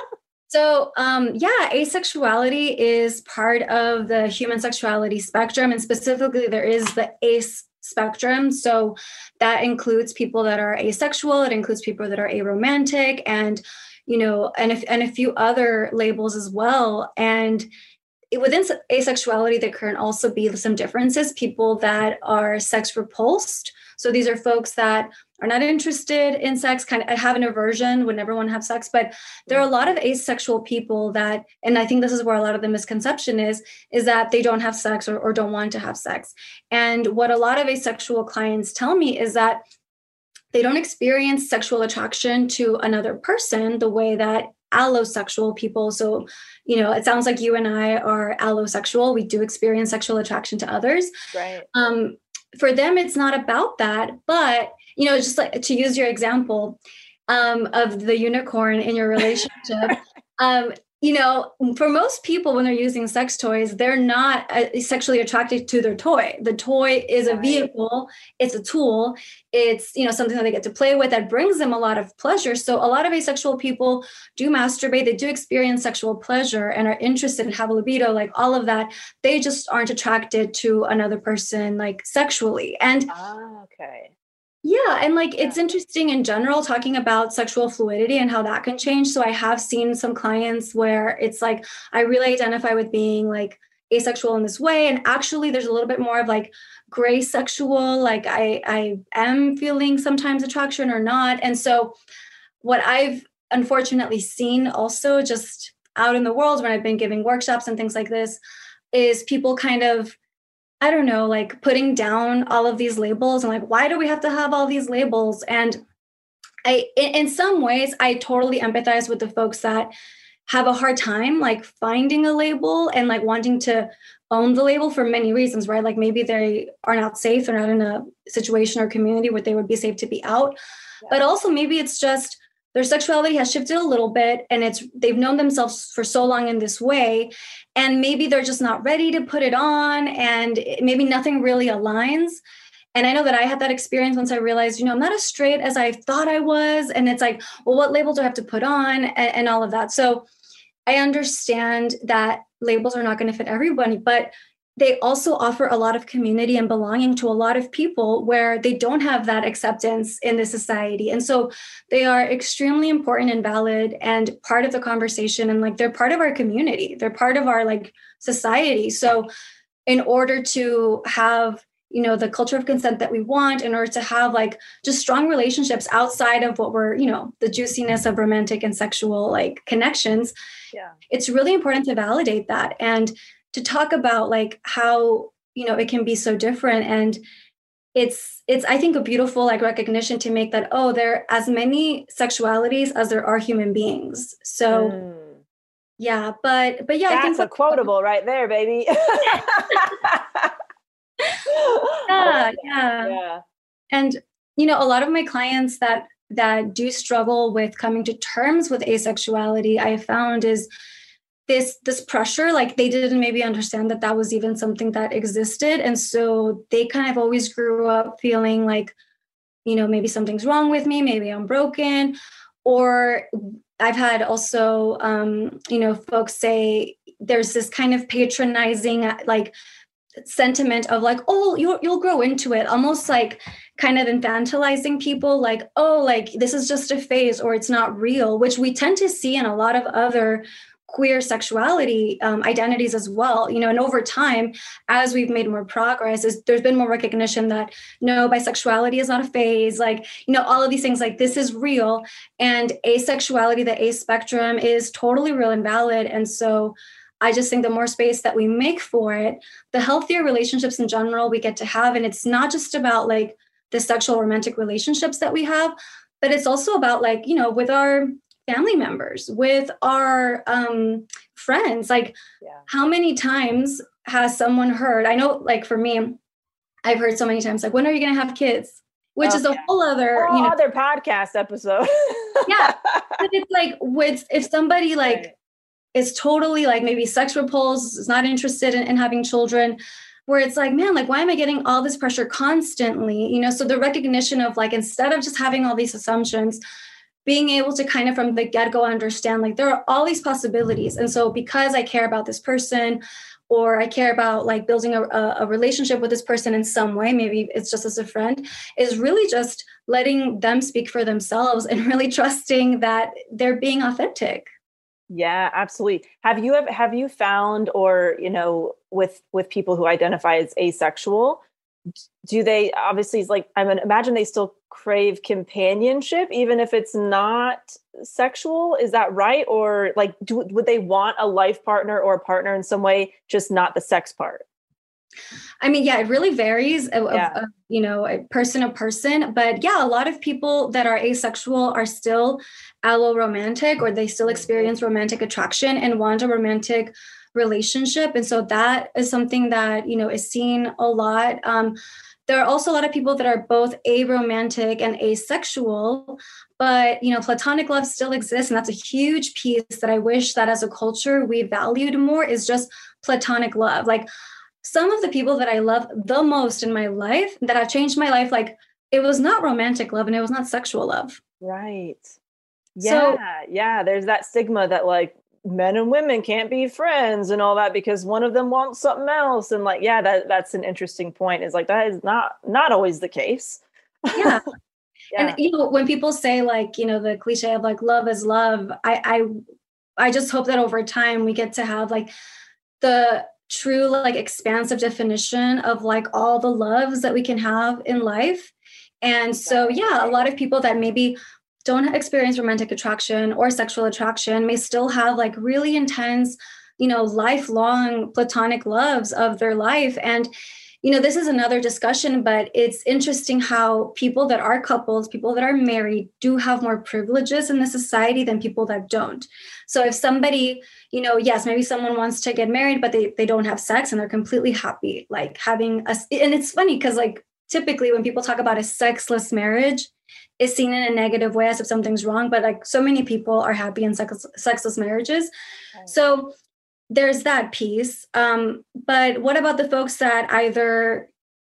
So, um, yeah, asexuality is part of the human sexuality spectrum. And specifically, there is the ace spectrum. So that includes people that are asexual. It includes people that are aromantic, and, you know, and, if, and a few other labels as well. And within asexuality, there can also be some differences. People that are sex repulsed. So these are folks that are not interested in sex, kind of have an aversion, would never want to have sex. But there are a lot of asexual people that, and I think this is where a lot of the misconception is, is that they don't have sex, or, or don't want to have sex. And what a lot of asexual clients tell me is that they don't experience sexual attraction to another person the way that allosexual people. So, you know, it sounds like you and I are allosexual. We do experience sexual attraction to others. Right. Um, for them, it's not about that. But, you know, just like to use your example um, of the unicorn in your relationship, um, you know, for most people, when they're using sex toys, they're not uh, sexually attracted to their toy. The toy is a Right. vehicle. It's a tool. It's, you know, something that they get to play with that brings them a lot of pleasure. So a lot of asexual people do masturbate. They do experience sexual pleasure and are interested and have a libido, like all of that. They just aren't attracted to another person, like sexually. And Ah, okay. yeah. And like, it's interesting in general, talking about sexual fluidity and how that can change. So I have seen some clients where it's like, I really identify with being like asexual in this way. And actually there's a little bit more of like gray sexual, like I, I am feeling sometimes attraction or not. And so what I've unfortunately seen also just out in the world when I've been giving workshops and things like this is people kind of, I don't know, like putting down all of these labels and like, why do we have to have all these labels? And I, in, in some ways, I totally empathize with the folks that have a hard time like finding a label and like wanting to own the label for many reasons, right? Like maybe they are not safe, they're not in a situation or community where they would be safe to be out. Yeah. But also maybe it's just their sexuality has shifted a little bit and it's they've known themselves for so long in this way. And maybe they're just not ready to put it on and maybe nothing really aligns. And I know that I had that experience once I realized, you know, I'm not as straight as I thought I was. And it's like, well, what label do I have to put on and, and all of that? So I understand that labels are not going to fit everybody, but they also offer a lot of community and belonging to a lot of people where they don't have that acceptance in the society. And so they are extremely important and valid and part of the conversation. And like, they're part of our community. They're part of our like society. So in order to have, you know, the culture of consent that we want, in order to have like just strong relationships outside of what we're, you know, the juiciness of romantic and sexual like connections, yeah, it's really important to validate that and to talk about like how, you know, it can be so different. And it's, it's, I think a beautiful like recognition to make that, oh, there are as many sexualities as there are human beings. So mm. yeah, but, but yeah, that's I think a quotable right there, baby. yeah, yeah. Yeah. And, you know, a lot of my clients that, that do struggle with coming to terms with asexuality, I found is this, this pressure, like they didn't maybe understand that that was even something that existed. And so they kind of always grew up feeling like, you know, maybe something's wrong with me, maybe I'm broken. Or I've had also, um, you know, folks say there's this kind of patronizing, like, sentiment of like, oh, you'll, you'll grow into it, almost like kind of infantilizing people, like, oh, like this is just a phase or it's not real, which we tend to see in a lot of other queer sexuality um, identities as well, you know, and over time, as we've made more progress, is there's been more recognition that no, bisexuality is not a phase, like, you know, all of these things, like this is real, and asexuality, the A spectrum is totally real and valid. And so I just think the more space that we make for it, the healthier relationships in general we get to have. And it's not just about like the sexual romantic relationships that we have, but it's also about like, you know, with our family members, with our um, friends, like yeah. How many times has someone heard, I know like for me, I've heard so many times, like, when are you going to have kids? Which oh, is a yeah. whole other, whole you know, other podcast episode. yeah. But it's like with, if somebody like, right. is totally like maybe sex repulsed, is not interested in, in having children, where it's like, man, like, why am I getting all this pressure constantly? You know, so the recognition of like, instead of just having all these assumptions, being able to kind of from the get-go understand like there are all these possibilities. And so because I care about this person, or I care about like building a, a relationship with this person in some way, maybe it's just as a friend, is really just letting them speak for themselves and really trusting that they're being authentic. Yeah, absolutely. Have you ever, have you found, or, you know, with, with people who identify as asexual, do they obviously like, I mean, imagine they still crave companionship, even if it's not sexual. Is that right? Or like, do, would they want a life partner or a partner in some way, just not the sex part? I mean, yeah, it really varies, of, Yeah. of, you know, person to person. But yeah, a lot of people that are asexual are still allo-romantic, or they still experience romantic attraction and want a romantic relationship. And so that is something that, you know, is seen a lot. Um, there are also a lot of people that are both aromantic and asexual, but, you know, platonic love still exists. And that's a huge piece that I wish that as a culture we valued more, is just platonic love. Like, some of the people that I love the most in my life, that have changed my life, like, it was not romantic love and it was not sexual love. Right. Yeah. So, yeah. There's that stigma that like men and women can't be friends and all that because one of them wants something else. And like, yeah, that that's an interesting point, is like, that is not, not always the case. yeah. Yeah. And, you know, when people say like, you know, the cliche of like, love is love, I, I, I just hope that over time we get to have like the true, like, expansive definition of like all the loves that we can have in life. And so, yeah, a lot of people that maybe don't experience romantic attraction or sexual attraction may still have like really intense, you know, lifelong platonic loves of their life. And, you know, this is another discussion, but it's interesting how people that are couples, people that are married, do have more privileges in the society than people that don't. So if somebody, you know, yes, maybe someone wants to get married, but they, they don't have sex and they're completely happy, like having a, and it's funny because like typically when people talk about a sexless marriage, it's seen in a negative way as if something's wrong, but like so many people are happy in sex, sexless marriages. Right. So there's that piece. Um, but what about the folks that either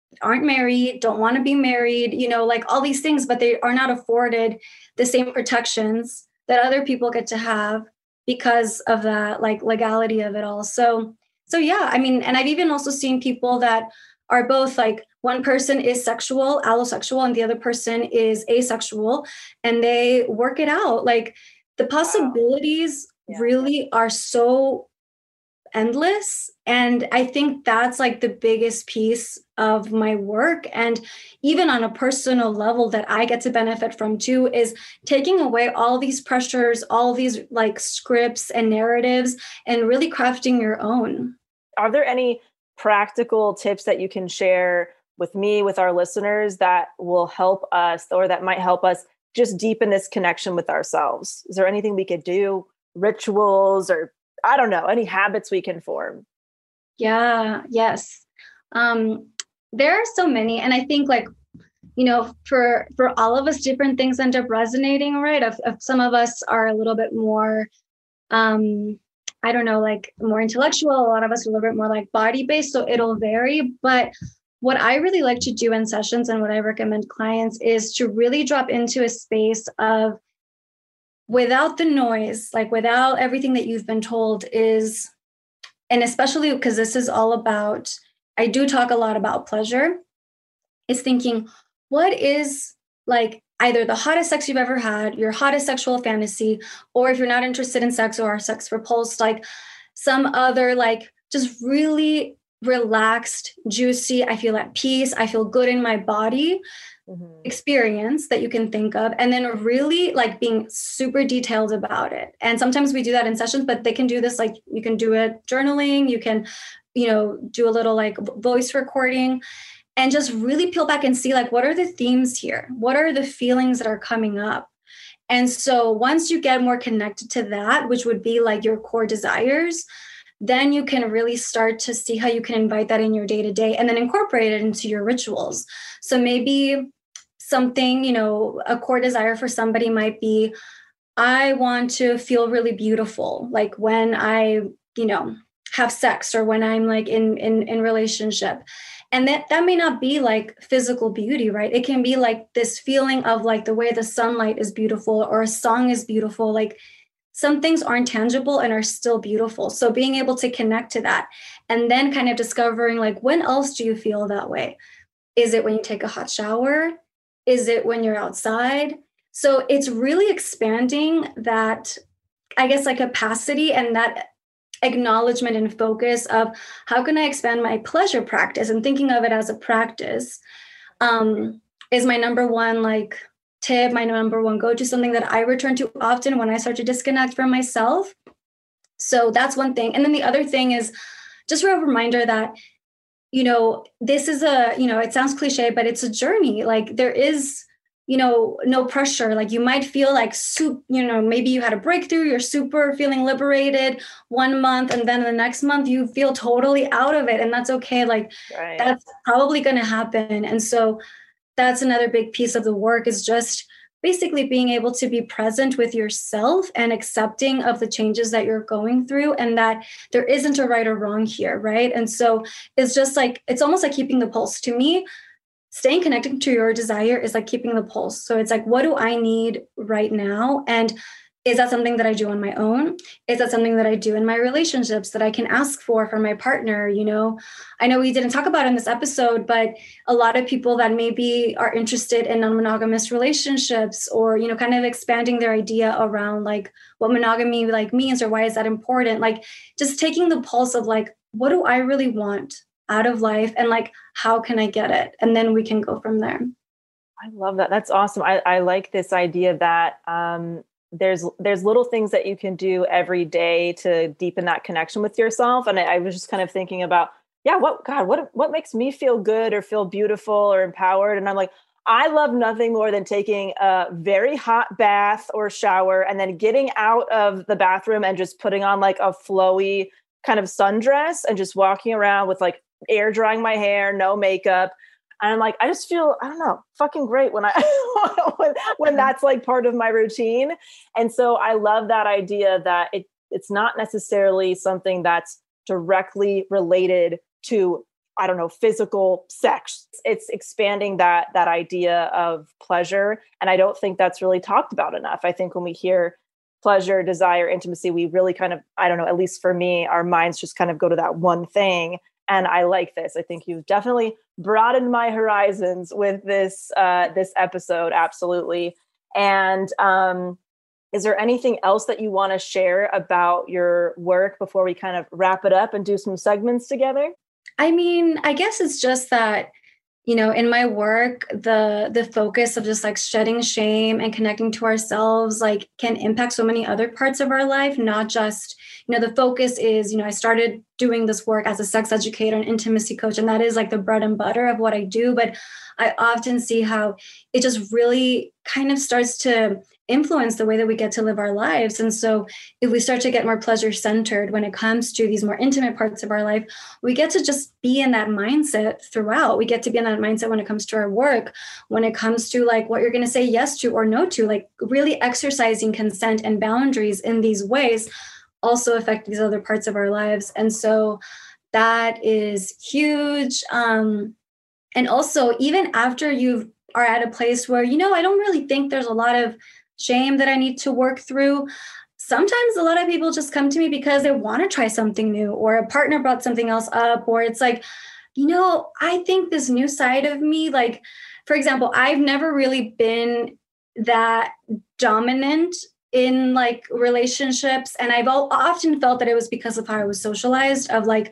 aren't married, don't want to be married, you know, like all these things, but they are not afforded the same protections that other people get to have because of that like legality of it all. So, so yeah, I mean, and I've even also seen people that are both like one person is sexual, allosexual, and the other person is asexual, and they work it out. Like the possibilities wow. yeah. really are so endless. And I think that's like the biggest piece of my work. And even on a personal level that I get to benefit from too, is taking away all these pressures, all these like scripts and narratives, and really crafting your own. Are there any practical tips that you can share with me, with our listeners, that will help us, or that might help us just deepen this connection with ourselves? Is there anything we could do, rituals, or I don't know, any habits we can form? Yeah, yes. Um, there are so many. And I think like, you know, for, for all of us, different things end up resonating, right? If, if some of us are a little bit more, um, I don't know, like more intellectual, a lot of us are a little bit more like body based. So it'll vary. But what I really like to do in sessions and what I recommend clients is to really drop into a space of, without the noise, like without everything that you've been told, is, and especially because this is all about, I do talk a lot about pleasure, is thinking, what is like either the hottest sex you've ever had, your hottest sexual fantasy, or if you're not interested in sex or are sex repulsed, like some other, like just really relaxed, juicy, I feel at peace, I feel good in my body. Mm-hmm. experience that you can think of, and then really like being super detailed about it. And sometimes we do that in sessions, but they can do this, like you can do it journaling, you can, you know, do a little like voice recording, and just really peel back and see like, what are the themes here? What are the feelings that are coming up? And so once you get more connected to that, which would be like your core desires, then you can really start to see how you can invite that in your day to day and then incorporate it into your rituals. So maybe something, you know, a core desire for somebody might be, I want to feel really beautiful, like when I, you know, have sex or when I'm like in in in relationship. And that that may not be like physical beauty, right? It can be like this feeling of like the way the sunlight is beautiful or a song is beautiful. Like some things aren't tangible and are still beautiful. So being able to connect to that and then kind of discovering like, when else do you feel that way? Is it when you take a hot shower? Is it when you're outside? So it's really expanding that, I guess, like capacity and that acknowledgement and focus of how can I expand my pleasure practice, and thinking of it as a practice um, is my number one like tip, my number one go-to, something that I return to often when I start to disconnect from myself. So that's one thing. And then the other thing is just a reminder that, you know, this is a, you know, it sounds cliche, but it's a journey. Like there is, you know, no pressure. Like you might feel like soup, you know, maybe you had a breakthrough, you're super feeling liberated one month, and then the next month you feel totally out of it. And that's okay. Like right. That's probably going to happen. And so that's another big piece of the work, is just basically being able to be present with yourself and accepting of the changes that you're going through, and that there isn't a right or wrong here, right? And so it's just like, it's almost like keeping the pulse. To me, staying connected to your desire is like keeping the pulse. So it's like, what do I need right now? And is that something that I do on my own? Is that something that I do in my relationships that I can ask for from my partner? You know, I know we didn't talk about it in this episode, but a lot of people that maybe are interested in non-monogamous relationships, or, you know, kind of expanding their idea around like what monogamy like means, or why is that important? Like just taking the pulse of like, what do I really want out of life? And like, how can I get it? And then we can go from there. I love that. That's awesome. I, I like this idea that, um, there's there's little things that you can do every day to deepen that connection with yourself. And I, I was just kind of thinking about, yeah, what, God, what, what makes me feel good or feel beautiful or empowered? And I'm like, I love nothing more than taking a very hot bath or shower and then getting out of the bathroom and just putting on like a flowy kind of sundress and just walking around with like air drying my hair, no makeup. And I'm like, I just feel, I don't know, fucking great when I, when, when that's like part of my routine. And so I love that idea that it it's not necessarily something that's directly related to I don't know, physical sex. It's expanding that that idea of pleasure. And I don't think that's really talked about enough. I think when we hear pleasure, desire, intimacy, we really kind of, I don't know, at least for me, our minds just kind of go to that one thing. And I like this. I think you've definitely broadened my horizons with this uh, this episode. Absolutely. And um, is there anything else that you want to share about your work before we kind of wrap it up and do some segments together? I mean, I guess it's just that, you know, in my work, the the focus of just like shedding shame and connecting to ourselves, like can impact so many other parts of our life, not just, you know, the focus is, you know, I started doing this work as a sex educator and intimacy coach, and that is like the bread and butter of what I do. But I often see how it just really kind of starts to influence the way that we get to live our lives. And so if we start to get more pleasure centered when it comes to these more intimate parts of our life, we get to just be in that mindset throughout. We get to be in that mindset when it comes to our work, when it comes to like what you're going to say yes to or no to, like really exercising consent and boundaries in these ways also affect these other parts of our lives. And so that is huge. Um, and also, even after you are at a place where, you know, I don't really think there's a lot of shame that I need to work through. Sometimes a lot of people just come to me because they want to try something new, or a partner brought something else up, or it's like, you know, I think this new side of me, like, for example, I've never really been that dominant in like relationships. And I've all, often felt that it was because of how I was socialized, of like,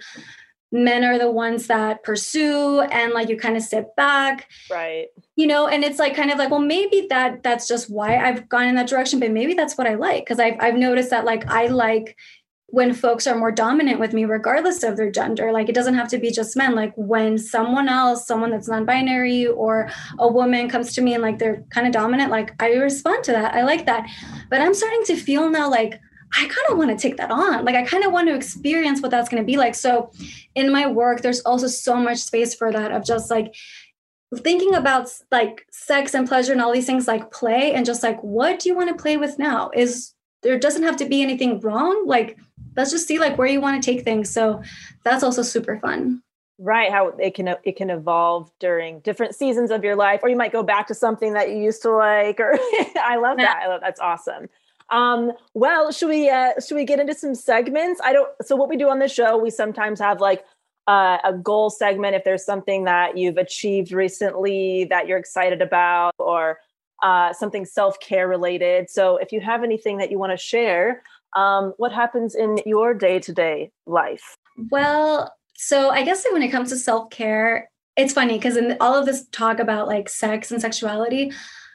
men are the ones that pursue and like you kind of sit back. Right. You know, and it's like kind of like, well, maybe that that's just why I've gone in that direction, but maybe that's what I like. Cause I've, I've noticed that like, I like when folks are more dominant with me, regardless of their gender. Like it doesn't have to be just men. Like when someone else, someone that's non-binary or a woman comes to me and like, they're kind of dominant, like I respond to that. I like that. But I'm starting to feel now, like, I kind of want to take that on. Like, I kind of want to experience what that's going to be like. So in my work, there's also so much space for that, of just like thinking about like sex and pleasure and all these things, like play, and just like, what do you want to play with now? Is there doesn't have to be anything wrong. Like, let's just see like where you want to take things. So that's also super fun. Right. How it can, it can evolve during different seasons of your life, or you might go back to something that you used to like, or I love that. I love, that's awesome. Um, well, should we, uh, should we get into some segments? I don't, so what we do on this show, we sometimes have like, uh, a goal segment. If there's something that you've achieved recently that you're excited about, or, uh, something self-care related. So if you have anything that you want to share, um, what happens in your day-to-day life? Well, so I guess that when it comes to self-care, it's funny because in all of this talk about like sex and sexuality,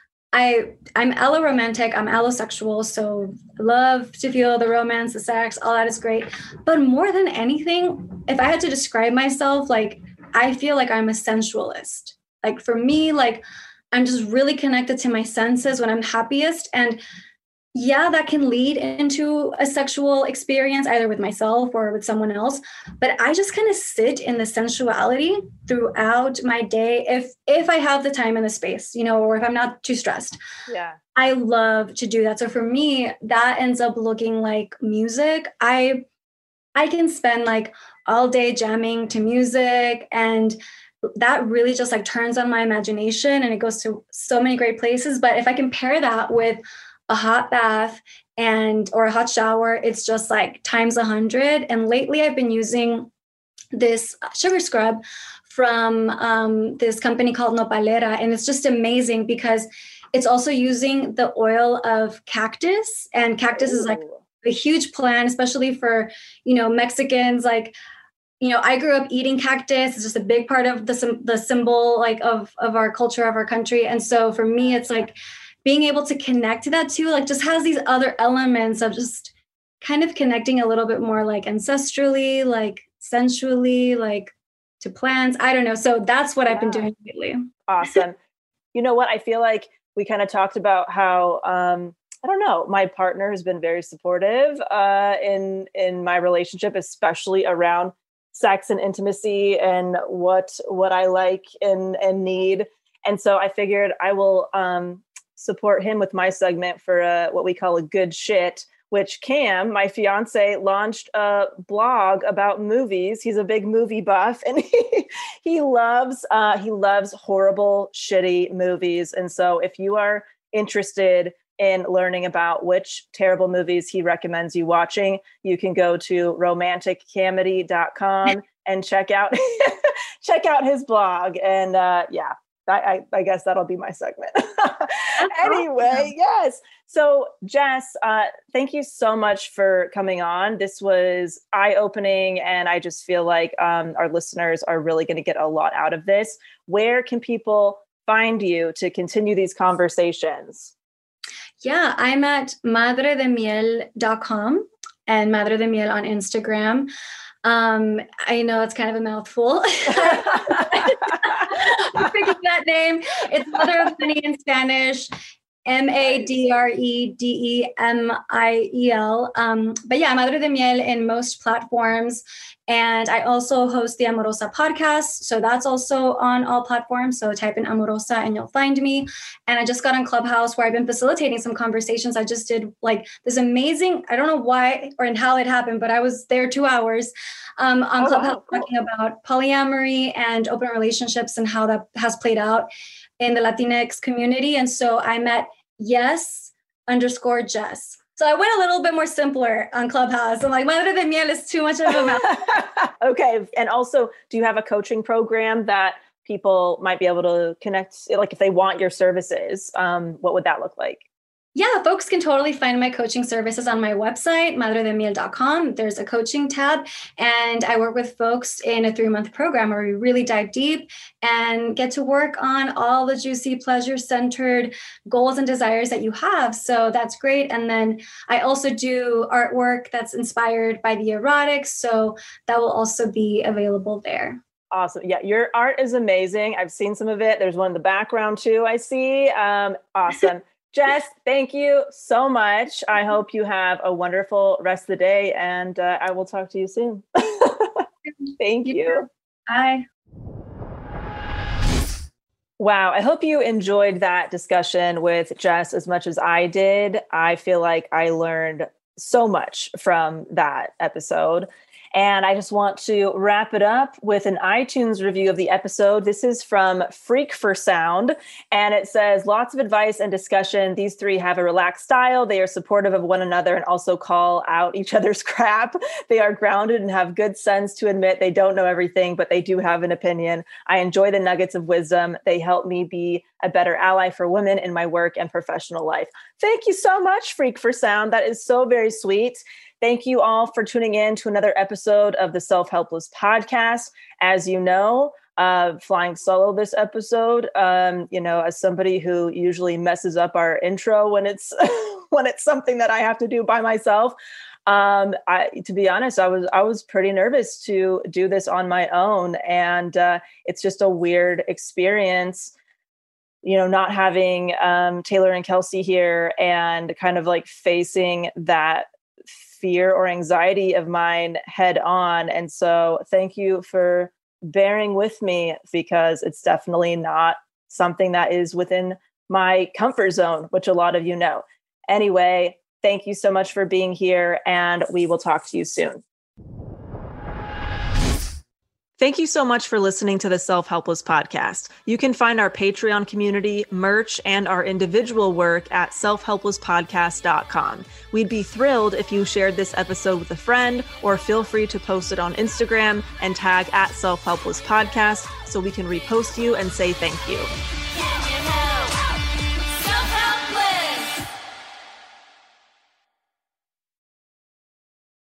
I, I'm alloromantic, I'm allosexual, so love to feel the romance, the sex, all that is great. But more than anything, if I had to describe myself, like, I feel like I'm a sensualist. Like for me, like, I'm just really connected to my senses when I'm happiest. And yeah, that can lead into a sexual experience, either with myself or with someone else. But I just kind of sit in the sensuality throughout my day, if if I have the time and the space, you know, or if I'm not too stressed. Yeah. I love to do that. So for me, that ends up looking like music. I I can spend like all day jamming to music, and that really just like turns on my imagination, and it goes to so many great places. But if I can pair that with a hot bath and or a hot shower, it's just like times a hundred. And lately I've been using this sugar scrub from um, this company called Nopalera. And it's just amazing because it's also using the oil of cactus, and cactus Ooh. Is like a huge plant, especially for, you know, Mexicans. Like, you know, I grew up eating cactus. It's just a big part of the, the symbol like of, of our culture, of our country. And so for me, it's like, being able to connect to that too, like just has these other elements of just kind of connecting a little bit more like ancestrally, like sensually, like to plants. I don't know. So that's what yeah. I've been doing lately. Awesome. You know what? I feel like we kind of talked about how, um, I don't know, my partner has been very supportive uh, in, in my relationship, especially around sex and intimacy and what, what I like and, and need. And so I figured I will, um, support him with my segment for uh, what we call a good shit, which Cam, my fiance, launched a blog about movies. He's a big movie buff, and he, he loves uh, he loves horrible, shitty movies. And so if you are interested in learning about which terrible movies he recommends you watching, you can go to romantic comedy dot com and check out check out his blog. And uh, yeah, I, I, I guess that'll be my segment. Anyway, awesome. Yes. So Jess, uh, thank you so much for coming on. This was eye-opening, and I just feel like um, our listeners are really going to get a lot out of this. Where can people find you to continue these conversations? Yeah, I'm at madre de miel dot com and Madre de Miel on Instagram. Um, I know it's kind of a mouthful. I figured that name. It's Mother of Money in Spanish, M A D R E D E M I E L. Um, but yeah, Madre de Miel in most platforms. And I also host the Amorosa podcast. So that's also on all platforms. So type in Amorosa and you'll find me. And I just got on Clubhouse where I've been facilitating some conversations. I just did like this amazing, I don't know why or and how it happened, but I was there two hours um, on oh, Clubhouse wow, cool. talking about polyamory and open relationships and how that has played out in the Latinx community. And so I met yes underscore Jess. So I went a little bit more simpler on Clubhouse. I'm like, Madre de Miel is too much of a mouth. Okay. And also, do you have a coaching program that people might be able to connect? Like if they want your services, um, what would that look like? Yeah, folks can totally find my coaching services on my website, madre de miel dot com. There's a coaching tab, and I work with folks in a three-month program where we really dive deep and get to work on all the juicy, pleasure-centered goals and desires that you have. So that's great. And then I also do artwork that's inspired by the erotic, so that will also be available there. Awesome. Yeah, your art is amazing. I've seen some of it. There's one in the background too, I see. Um, awesome. Jess, thank you so much. I hope you have a wonderful rest of the day, and uh, I will talk to you soon. Thank you. Bye. Wow. I hope you enjoyed that discussion with Jess as much as I did. I feel like I learned so much from that episode. And I just want to wrap it up with an iTunes review of the episode. This is from Freak for Sound, and it says, lots of advice and discussion. These three have a relaxed style. They are supportive of one another and also call out each other's crap. They are grounded and have good sense to admit they don't know everything, but they do have an opinion. I enjoy the nuggets of wisdom. They help me be a better ally for women in my work and professional life. Thank you so much, Freak for Sound. That is so very sweet. Thank you all for tuning in to another episode of the Self-Helpless podcast. As you know, uh, flying solo this episode, um, you know, as somebody who usually messes up our intro when it's when it's something that I have to do by myself. Um, I, to be honest, I was I was pretty nervous to do this on my own, and uh, it's just a weird experience. You know, not having um, Taylor and Kelsey here and kind of like facing that fear or anxiety of mine head on. And so thank you for bearing with me, because it's definitely not something that is within my comfort zone, which a lot of you know. Anyway, thank you so much for being here, and we will talk to you soon. Thank you so much for listening to the Self-Helpless podcast. You can find our Patreon community, merch, and our individual work at self helpless podcast dot com. We'd be thrilled if you shared this episode with a friend, or feel free to post it on Instagram and tag at Self-Helpless Podcast so we can repost you and say thank you.